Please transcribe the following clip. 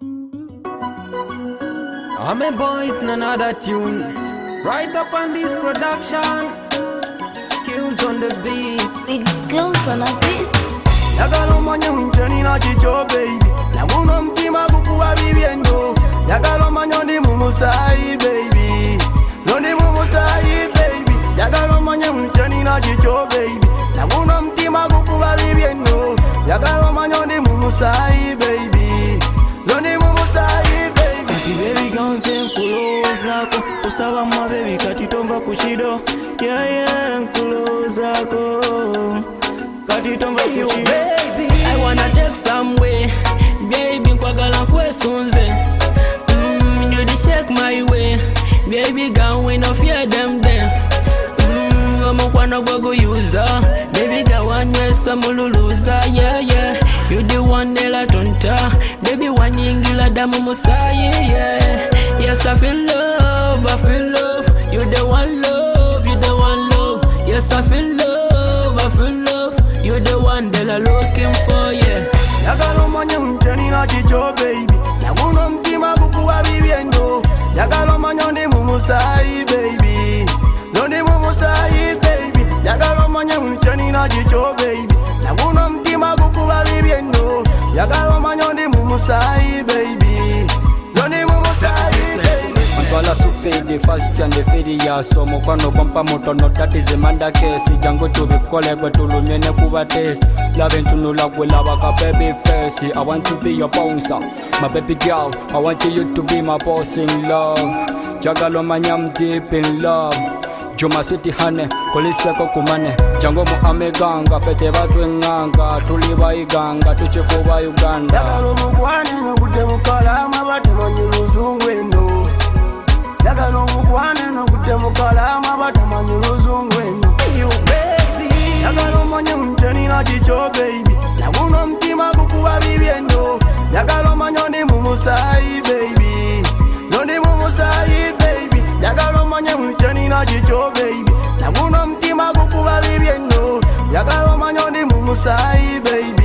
I'm a boys in another tune. Right up on this production. Skills on the beat. Big skills on a beat. Yagalo manya mtani na chicho baby. Naguno mtima kukuwa viviendo. Yagalo manya ndi mumusai baby. Ndi mumusai baby. Yagalo manya mtani na chicho baby. Naguno mtima kukuwa viviendo. Yagalo manya ndi mumusai baby. Ndi mumusai baby. Kati baby ganze nkulozako. Usaba mwa baby kati tomva kuchido. Yeah nkulozako. Kati tomva kuchido. I wanna take some way. Baby nkwagala nkwesunze. You dey shake my way. Baby girl we no fear them then. Amukwana gwago user. Baby girl wanywesa mululuza. Yeah you the one nela tonta. Baby wanyingila damu musayi. Yes I feel love, I feel love. You the one love, you the one love. Yes I feel love, I feel love. You the one that I'm looking for, yeah. Yagalo manya mtani na chicho baby. Naguno mtima kukuwa viviendo. Yagalo manya ndi mumusai baby. Ndi mumusai baby. Yagalo manya mtani na chicho baby. Naguno mtima kukuwa viviendo. Yagalo manya ndi mumusai baby. Ndi mumusai baby. Antwala supidi first and the firiya. So mukwano kwampa mutono that is a manda case. Jango tubikole kwe tulumyene kuba test. Loving tunula kwela waka baby face. I want to be your bouncer, my baby girl. I want you to be my boss in love. Jagalo manyam deep in love. Juma sweetie honey, koliseko kumane. Jango mu ameganga, fete batu nganga. Tuliba iganga, tuchikuba Uganda. Yagalo mukwane no kude mukala mabate manyuluzungweno. Yagalo mukwane no kude mukala mabate manyuluzungweno. You baby. Yagalo manya mteni na chicho baby. Naguno mtima kukuwa viviendo. Yagalo manya ndi mumusai baby. Ndi mumusai baby. Yagalo manya mteni na chicho baby. Naguno mtima kukuwa viviendo. Yagalo manya ndi mumusai baby.